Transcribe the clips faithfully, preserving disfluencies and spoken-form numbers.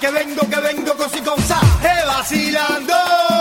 que vengo, que vengo con si con sa, eh, vacilando.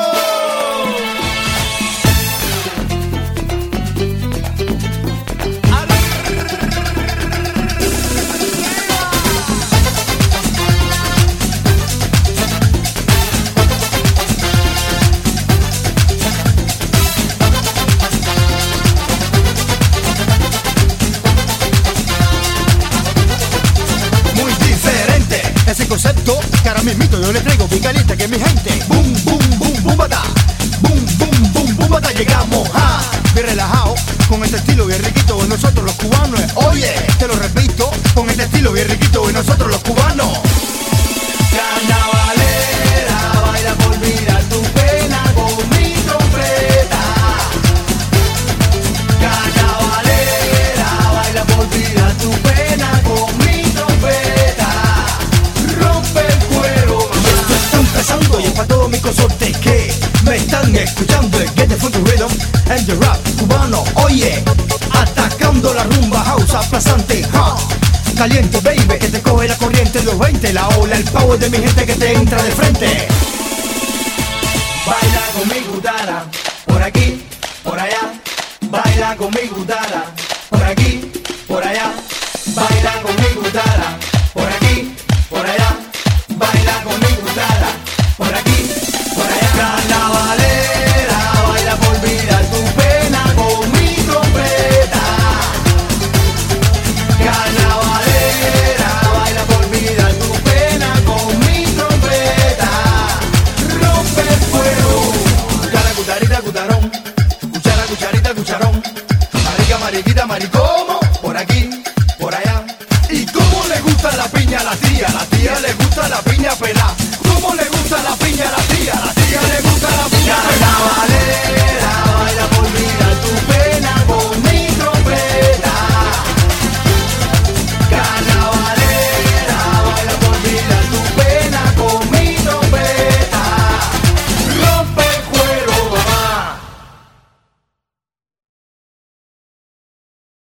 Ese concepto que ahora mismito yo le traigo bien caliente que mi gente. Boom, boom, boom, boom, bata. Boom, boom, boom, boom, bata. Llegamos a bien relajado con este estilo bien riquito de nosotros los cubanos. Oye, te lo repito, con este estilo bien riquito de nosotros los cubanos. Carnavalera, baila por olvidar tu pena con mi trompeta. Carnavalera, baila por olvidar tu pena con mi trompeta. Empezando y es para todos mis consortes que me están escuchando el Get the Funky Rhythm and the Rap cubano. Oye, atacando la rumba house aplastante, huh? Caliente baby, que te coge la corriente de los veinte, la ola, el power de mi gente que te entra de frente. Baila con mi gutara, por aquí, por allá. Baila con mi gutara, por aquí, por allá. Baila con mi gutara, por aquí, por allá. Baila con mi gutara, por aquí, por allá. Carnavalera, baila por olvidar tu pena con mi trompeta. Carnavalera, baila por olvidar tu pena con mi trompeta. Rompe el fuego. Cuchara, cucharita, cucharón. Cuchara, cucharita, cucharón. Marica, mariquita, maricomo. Por aquí, por allá. Y cómo le gusta la piña a la tía, la tía.